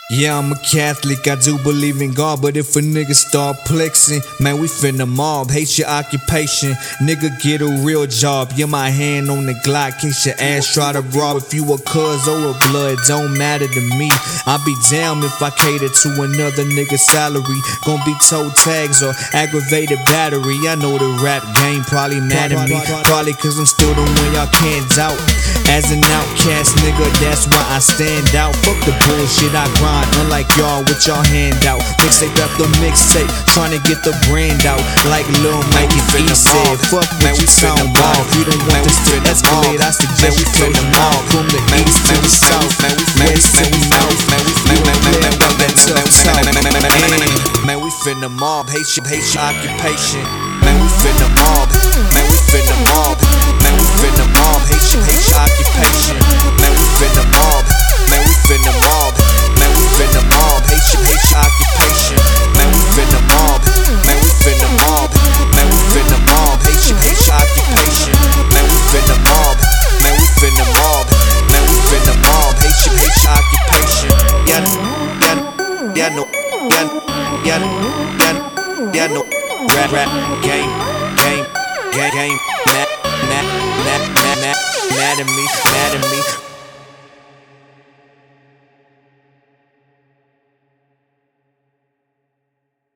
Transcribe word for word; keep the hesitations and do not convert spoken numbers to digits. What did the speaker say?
Yeah, I'm a Catholic, I do believe in God, but if a nigga start plexing, man, we finna mob. Hate your occupation, nigga, get a real job. Yeah, my hand on the Glock, case your ass try to rob. If you a cuz or a blood, don't matter to me. I'll be damned if I cater to another nigga's salary. Gon' be toe tags or aggravated battery. I know the rap game probably mad at me, probably cause I'm still the one y'all can't doubt. As an outcast nigga, that's why I stand out. Fuck the bullshit I grind. Unlike y'all with y'all hand out. Mixtape after mixtape, trying to get the brand out. Like Lil Mikey E said, fuck what you sound about. If you don't want this to escalate, I suggest you close your mouth. From the east to the south, west to the north, we don't play about that tough south. Man, we finna mob, hate your, hate your occupation. Man, we finna mob, man, we finna mob. Man, we finna mob, hate your, hate your occupation. Man, we finna mob, man, we finna mob. Man, we finna mob, hate your, hate your occupation. Man, we finna mob, man, we finna mob. Man, we finna mob, hate your, hate your occupation. Man, we finna mob, man, we finna mob. Man, we finna mob, hate your, hate your occupation. Yeah, yeah, yeah, no, yeah, yeah, yeah, yeah, no. Rap, rap, game, game, game, game. Mad, mad, mad, mad, mad, mad at me, mad at me.